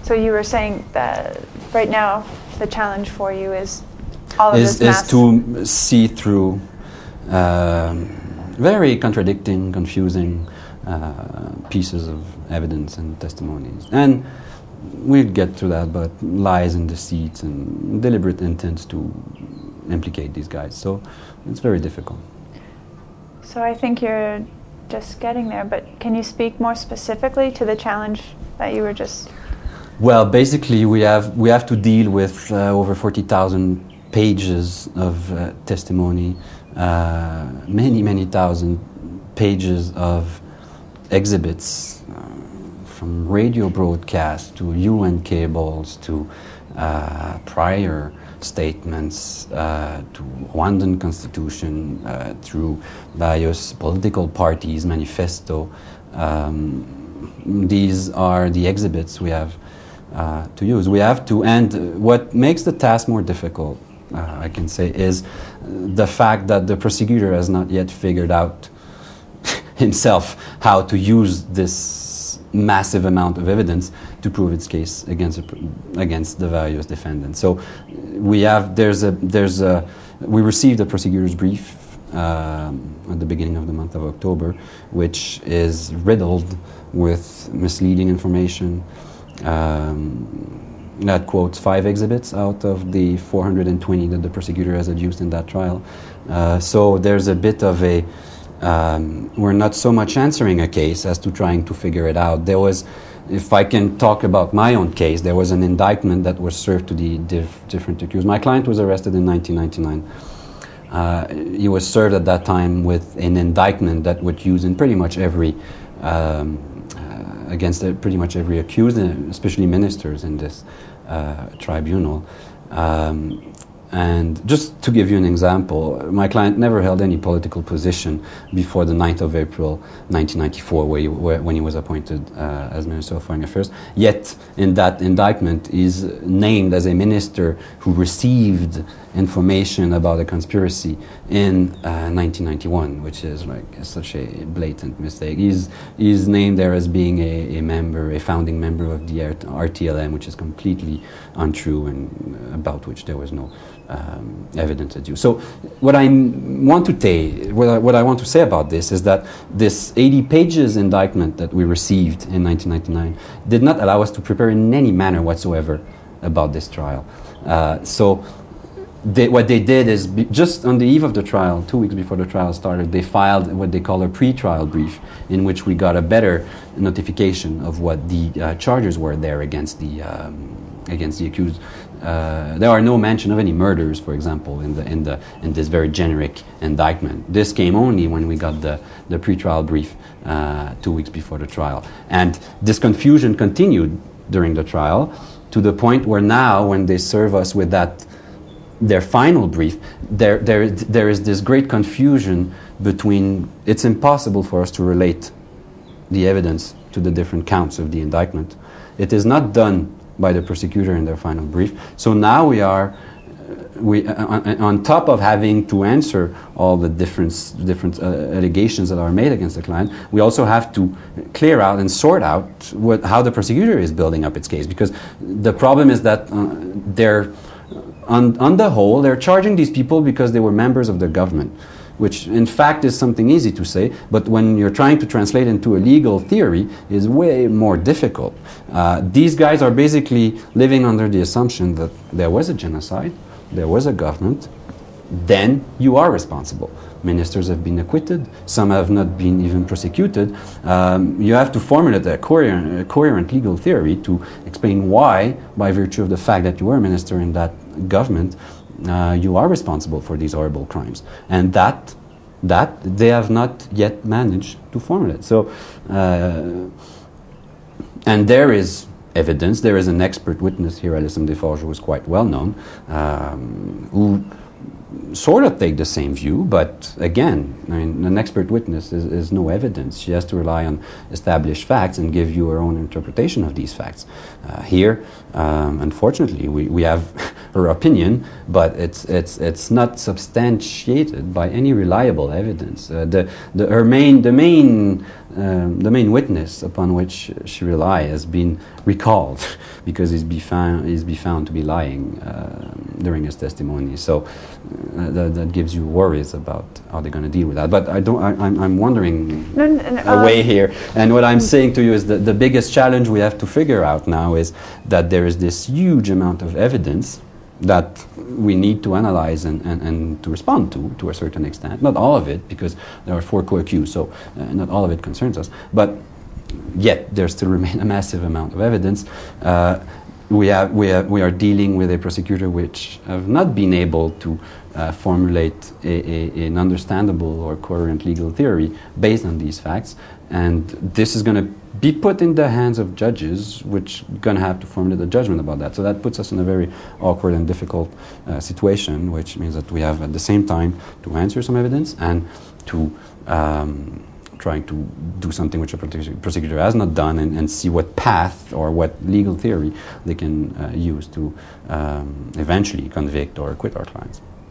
So you were saying that right now the challenge for you is all of this mass... is to see through very contradicting, confusing pieces of evidence and testimonies. And we'll get to that, but lies and deceits and deliberate intents to implicate these guys. So it's very difficult. So I think you're just getting there, but can you speak more specifically to the challenge that you were just... Well, basically we have to deal with over 40,000 pages of testimony, many thousand pages of exhibits, from radio broadcasts to UN cables to prior statements to Rwandan constitution, through various political parties, manifesto. These are the exhibits we have to use. We have to, and what makes the task more difficult, I can say, is the fact that the prosecutor has not yet figured out himself how to use this massive amount of evidence to prove its case against the various defendants. So we received a prosecutor's brief at the beginning of the month of October, which is riddled with misleading information. That quotes 5 exhibits out of the 420 that the prosecutor has adduced in that trial. So there's a bit of a... we're not so much answering a case as to trying to figure it out. There was, if I can talk about my own case, there was an indictment that was served to the different accused. My client was arrested in 1999. He was served at that time with an indictment that would use in pretty much every... against pretty much every accused, especially ministers in this tribunal. And just to give you an example, my client never held any political position before the 9th of April 1994, when he was appointed as Minister of Foreign Affairs. Yet, in that indictment, he's named as a minister who received information about a conspiracy in 1991, which is like such a blatant mistake. He's named there as being a founding member of the RTLM, which is completely untrue and about which there was no evidence adduced. So what I want to say about this is that this 80 pages indictment that we received in 1999 did not allow us to prepare in any manner whatsoever about this trial. What they did is, just on the eve of the trial, 2 weeks before the trial started, they filed what they call a pre-trial brief, in which we got a better notification of what the charges were there against the accused. There are no mention of any murders, for example, in this very generic indictment. This came only when we got the pre-trial brief 2 weeks before the trial, and this confusion continued during the trial to the point where now, when they serve us with their final brief, there is this great confusion between... It's impossible for us to relate the evidence to the different counts of the indictment. It is not done by the prosecutor in their final brief. So now we are on top of having to answer all the different allegations that are made against the client, we also have to clear out and sort out how the prosecutor is building up its case, because the problem is that on the whole, they're charging these people because they were members of the government, which in fact is something easy to say, but when you're trying to translate into a legal theory is way more difficult. These guys are basically living under the assumption that there was a genocide, there was a government, then you are responsible. Ministers have been acquitted, some have not been even prosecuted. You have to formulate a coherent legal theory to explain why, by virtue of the fact that you were a minister in that government, you are responsible for these horrible crimes. And that they have not yet managed to formulate. So, and there is evidence, there is an expert witness here, Alison Desforges, who is quite well known, who sort of take the same view, but again, I mean, an expert witness is no evidence. She has to rely on established facts and give you her own interpretation of these facts. Here, unfortunately, we have her opinion, but it's not substantiated by any reliable evidence. The main witness upon which she relies has been recalled because he's be found to be lying during his testimony. So that gives you worries about how they're going to deal with that. But I'm wondering away here, and what I'm saying to you is that the biggest challenge we have to figure out now is that there is this huge amount of evidence that we need to analyze and to respond to a certain extent. Not all of it, because there are 4 co-accused, so not all of it concerns us. But yet, there still remains a massive amount of evidence. We are dealing with a prosecutor which have not been able to formulate an understandable or coherent legal theory based on these facts, and this is going to be put in the hands of judges, which are going to have to formulate a judgment about that. So that puts us in a very awkward and difficult situation, which means that we have at the same time to answer some evidence and to trying to do something which a prosecutor has not done, and see what path or what legal theory they can use to eventually convict or acquit our clients.